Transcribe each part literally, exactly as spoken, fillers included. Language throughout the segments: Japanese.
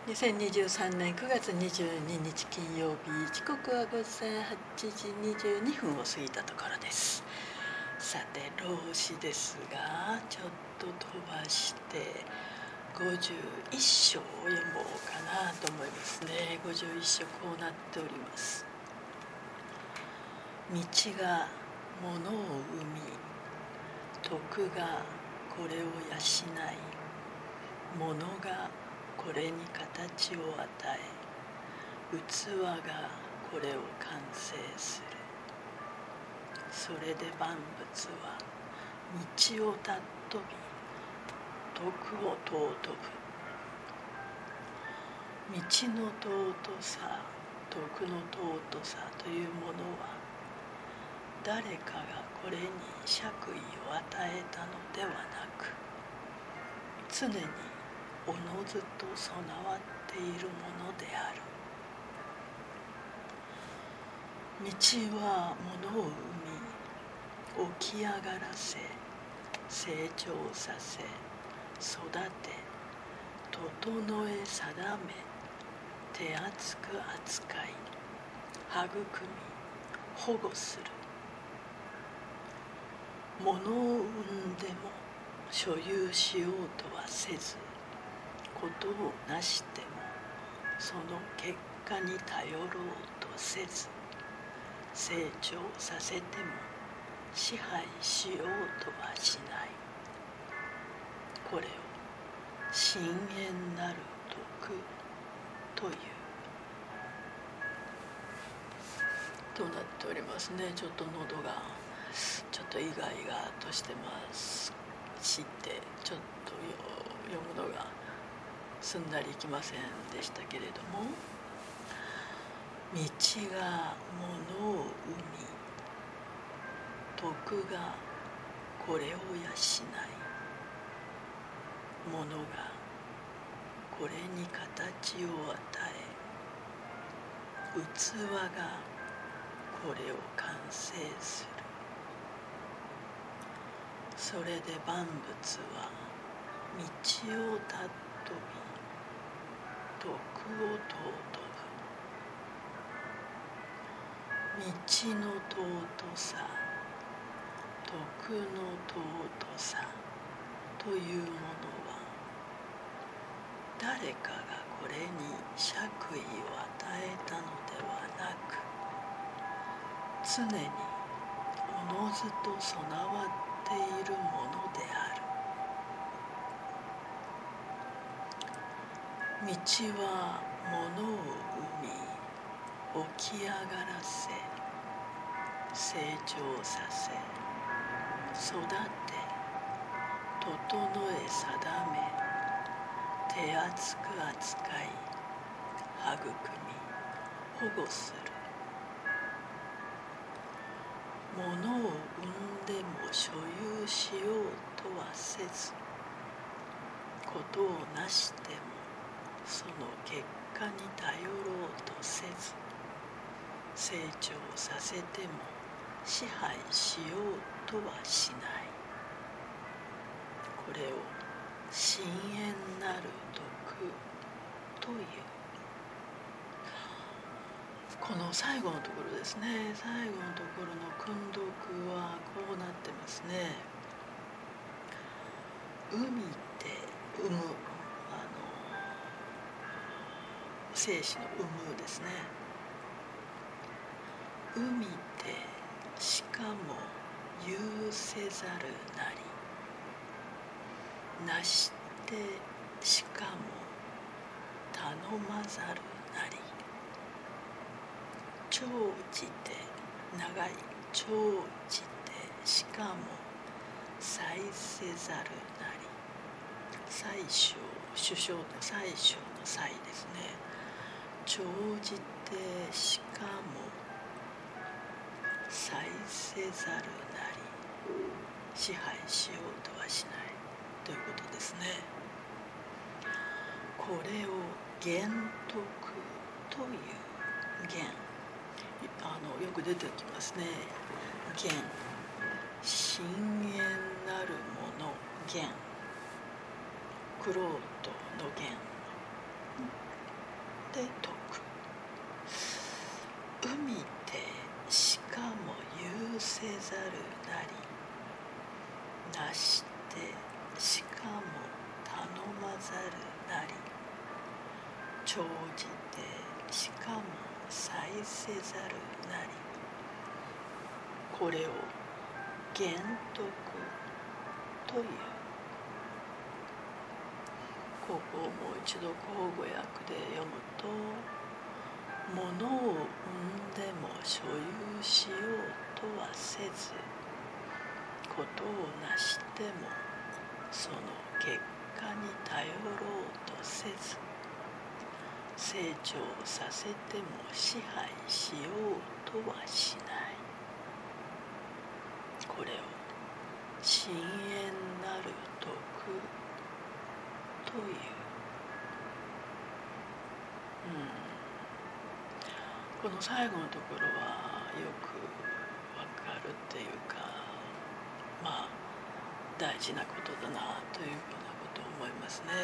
にせんにじゅうさんねんくがつにじゅうににち金曜日、時刻はごぜんはちじにじゅうにふんを過ぎたところです。さて、老子ですが、ちょっと飛ばしてごじゅういっ章を読もうかなと思いますね。ごじゅういっ章こうなっております。道が物を生み、徳がこれを養い、物がこれに形を与え、器がこれを完成する。それで万物は道を尊び、徳を尊ぶ。道の尊さ、徳の尊さというものは、誰かがこれに爵位を与えたのではなく、常におのずと備わっているものである。道は物を生み、起き上がらせ、成長させ、育て、整え定め、手厚く扱い、育み、保護する。物を生んでも所有しようとはせず、ことをなしてもその結果に頼ろうとせず、成長させても支配しようとはしない。これを深遠なる徳というとなっておりますね。ちょっと喉がちょっとイガイガとしてますしてちょっと読むのがすんなりいきませんでしたけれども、道が物を生み、徳がこれを養い、物がこれに形を与え、器がこれを完成する。それで万物は道を尊び、徳を尊ぶ。道の尊さ、徳の尊さというものは、誰かがこれに爵位を与えたのではなく、常におのずと備わっているものである。道は物を生み、起き上がらせ、成長させ、育て、整え定め、手厚く扱い、育み、保護する。物を生んでも所有しようとはせず、ことをなしてもその結果に頼ろうとせず、成長させても支配しようとはしない。これを深遠なる徳という。この最後のところですね。最後のところの訓読はこうなってますね。海って生む、あの生死の生むですね。海ってしかも有せざるなり、なしてしかも頼まざるなり、長じて長い、長じてしかも祭せざるなり、宰相、首相の宰相の祭ですね。長じてしかも祭せざるなり、支配しようとはしないということですね。これを玄徳という、玄、あのよく出てきますね。玄、深遠なるもの、玄、玄人の玄、 て説く。海でしかも有せざるなり、なしてしかも頼まざるなり、長じてしかも祭せざるなり、これを玄徳という。ここをもう一度口語訳で読むと、物を生んでも所有しようとはせず、ことをなしてもその結果に頼ろうとせず、成長させても支配しようとはしない。これを深遠なる徳という。うんこの最後のところはよくわかるっていうか、まあ大事なことだなというようなことを思いますね。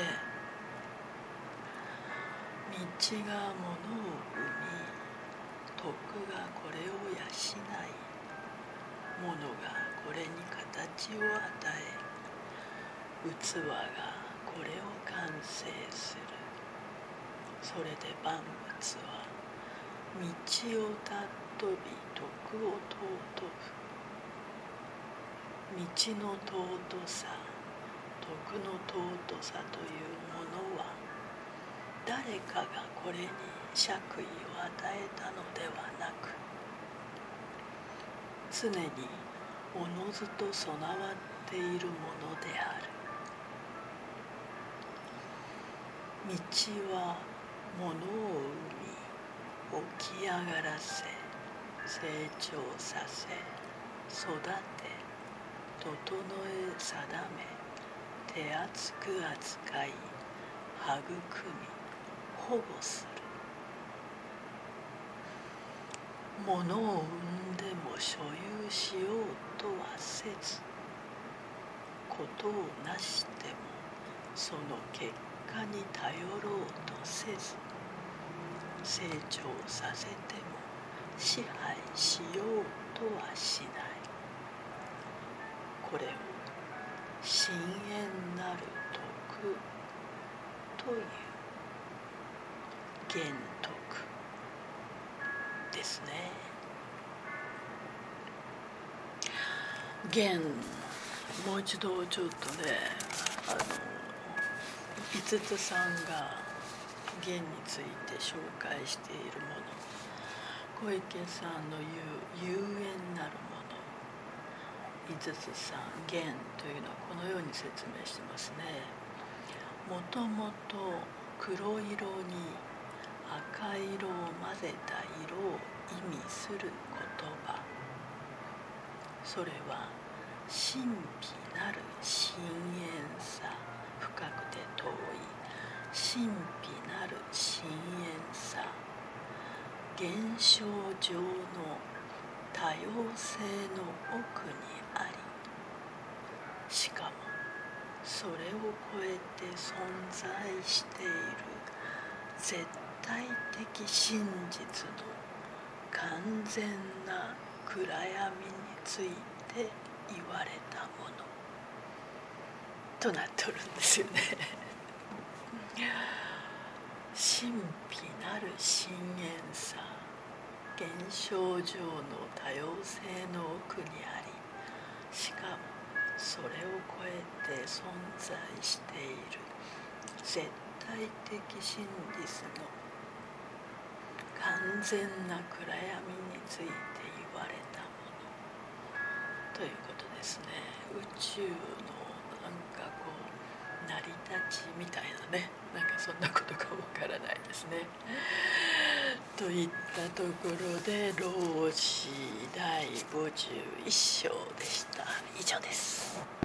道が物を生み、徳がこれを養い、物がこれに形を与え、器がこれを完成する。それで万物は道をたっとび徳を尊ぶ。道の尊さ、徳の尊さというものは、誰かがこれに爵位を与えたのではなく、常におのずと備わっているものである。道は物を生み、起き上がらせ、成長させ、育て、整え定め、手厚く扱い、育み、保護する。物を生んでも所有しようとはせず、ことをなしてもその結果に頼ろうとせず、成長させても支配しようとはしない。これを深遠なる徳という。玄徳ですね。玄、もう一度ちょっとね、あの五つさんが玄について紹介しているもの、小池さんの言う有縁なるもの、五つさん玄というのはこのように説明してますね。もともと黒色に赤色を混ぜた色を意味する言葉、それは神秘なる深遠さ、深くて遠い神秘なる深遠さ、現象上の多様性の奥にあり、しかもそれを超えて存在している絶対的真実の完全な暗闇について言われたものとなっておるんですよね。神秘なる深遠さ、現象上の多様性の奥にあり、しかもそれを超えて存在している絶対的真実の完全な暗闇について言われたものということですね。宇宙のなんかこう成り立ちみたいなね、なんかそんなことかわからないですね。といったところで老子だいごじゅういっ章でした。以上です。